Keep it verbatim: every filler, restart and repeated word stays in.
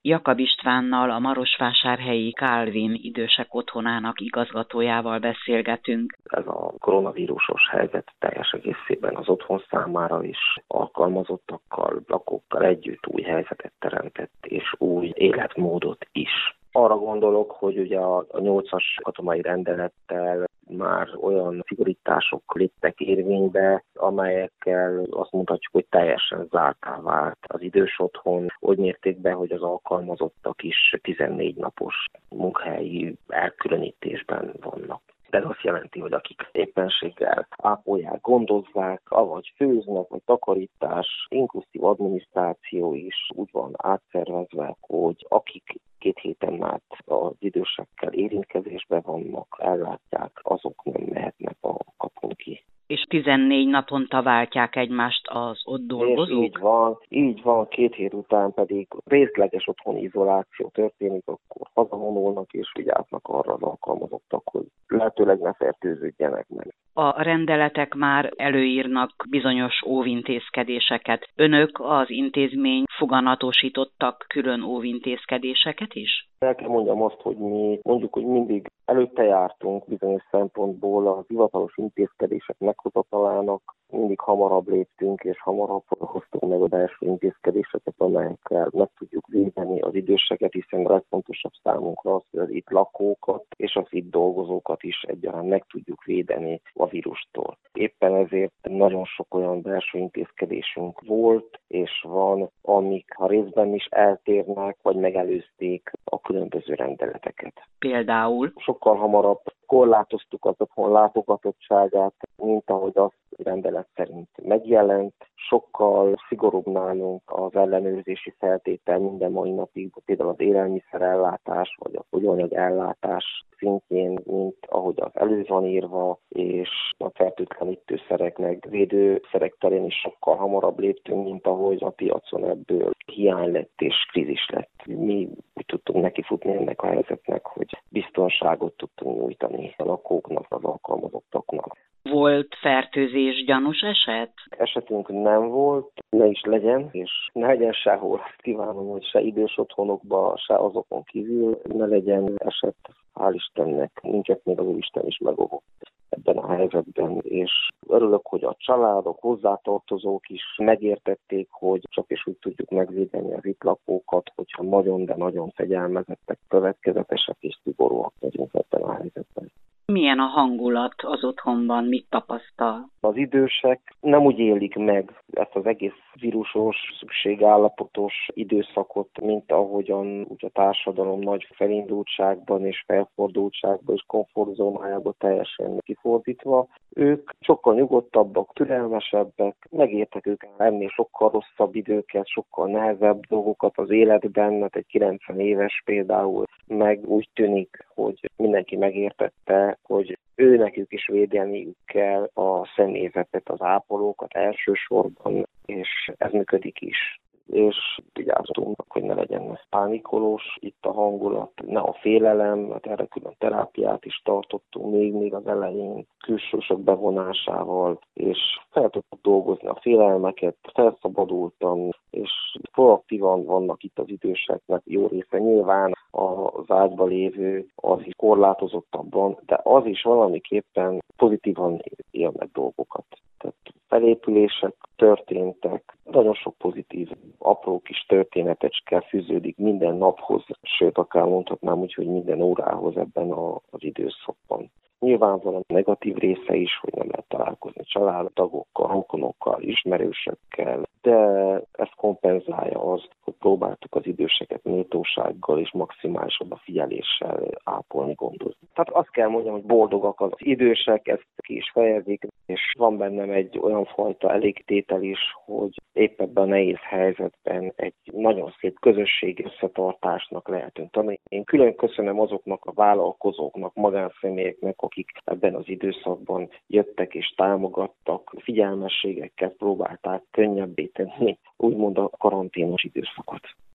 Jakab Istvánnal, a marosvásárhelyi Kálvin idősek otthonának igazgatójával beszélgetünk. Ez a koronavírusos helyzet teljes egészében az otthon számára is alkalmazottakkal, lakókkal együtt új helyzetet teremtett, és új életmódot is. Arra gondolok, hogy ugye a nyolcas katonai rendelettel már olyan szigorítások léptek érvénybe, amelyekkel azt mondhatjuk, hogy teljesen zártá vált az idős otthon, oly mértékben, hogy az alkalmazottak is tizennégy napos munkahelyi elkülönítésben vannak. Ez azt jelenti, hogy akik éppenséggel ápolják, gondozzák, avagy főznek, vagy takarítás, inkluszív adminisztráció is úgy van átszervezve, hogy akik két héten át az idősekkel érintkezésben vannak, ellátják, azok nem mehetnek a kapun ki. És tizennégy naponta váltják egymást az ott dolgozók? És így van, így van, két hét után pedig részleges otthoni izoláció történik, akkor hazavonulnak és vigyáznak arra az alkalmazottak, hogy lehetőleg ne fertőződjenek meg. A rendeletek már előírnak bizonyos óvintézkedéseket. Önök az intézmény foganatosítottak külön óvintézkedéseket is? El kell mondjam azt, hogy mi mondjuk, hogy mindig előtte jártunk bizonyos szempontból a hivatalos intézkedések meghozatalának, mindig hamarabb léptünk és hamarabb hoztunk meg a belső intézkedéseket, amelyekkel meg tudjuk védeni az időseket, hiszen a legfontosabb számunkra az, hogy az itt lakókat és az itt dolgozókat is egyaránt meg tudjuk védeni a vírustól. Éppen ezért nagyon sok olyan belső intézkedésünk volt és van, amik ha részben is eltérnek, vagy megelőzték a különböző rendeleteket. Például? Sokkal hamarabb korlátoztuk az otthon látogatottságát, mint ahogy az rendelet szerint megjelent. Sokkal szigorúbb nálunk az ellenőrzési feltétel minden mai napig, például az élelmiszerellátás vagy a fogyóanyag ellátás szintjén, mint ahogy az elő van írva, és a fertőtlenítőszereknek, védőszerek terén is sokkal hamarabb léptünk, mint ahogy a piacon ebből hiány lett és krízis lett. Mi úgy tudtunk nekifutni ennek a helyzetnek, hogy biztonságot tudtunk nyújtani a lakóknak, az alkalmazottaknak. Volt fertőzés gyanús eset? Esetünk nem volt, ne is legyen, és ne legyen sehol. Azt kívánom, hogy se idős otthonokban, se azokon kívül ne legyen eset. Hál' Istennek, minket még az Úristen is megóvott ebben a helyzetben, és örülök, hogy a családok, hozzátartozók is megértették, hogy csak is úgy tudjuk megvédeni az itt lakókat, hogyha nagyon, de nagyon fegyelmezettek, következetesek és szigorúak vagyunk ebben a helyzetben. Milyen a hangulat az otthonban, mit tapasztal? Az idősek nem úgy élik meg ezt az egész vírusos, szükségállapotos időszakot, mint ahogyan úgy a társadalom nagy felindultságban és felfordultságban és komfortzónájában teljesen kifordítva. Ők sokkal nyugodtabbak, türelmesebbek, megértek ők ennél sokkal rosszabb időket, sokkal nehezebb dolgokat az életben, mert egy kilencven éves például meg úgy tűnik, hogy mindenki megértette, hogy ő nekük is védeniük kell a személyzetet, az ápolókat elsősorban, és ez működik is. És vigyáztunk, hogy ne legyen pánikolós itt a hangulat, ne a félelem, mert erre külön terápiát is tartottunk még, még az elején külsősök bevonásával, és fel tudtuk dolgozni a félelmeket, felszabadultan, és proaktívan vannak itt az időseknek jó része. Nyilván az ágyban lévő az is korlátozottabban, de az is valamiképpen pozitívan él meg dolgokat. Tehát felépülések történtek, nagyon sok pozitív, apró kis történetecske fűződik minden naphoz, sőt, akár mondhatnám úgy, hogy minden órához ebben a, az időszakban. Nyilvánvalóan negatív része is, hogy nem lehet találkozni családtagokkal, rokonokkal, ismerősökkel, de ezt kompenzálja az, hogy próbáltuk az időseket méltósággal és maximális odafigyeléssel ápolni, gondozni. Tehát azt kell mondjam, hogy boldogak az idősek, ezt ki is fejezik, és van bennem egy olyan fajta elégtétel is, hogy épp ebben a nehéz helyzetben egy nagyon szép közösségi összetartásnak lehetünk tanulni. Én külön köszönöm azoknak a vállalkozóknak, magánszemélyeknek, akik ebben az időszakban jöttek és támogattak, figyelmességekkel próbálták könnyebbé tenni, úgymond a karanténos időszakot.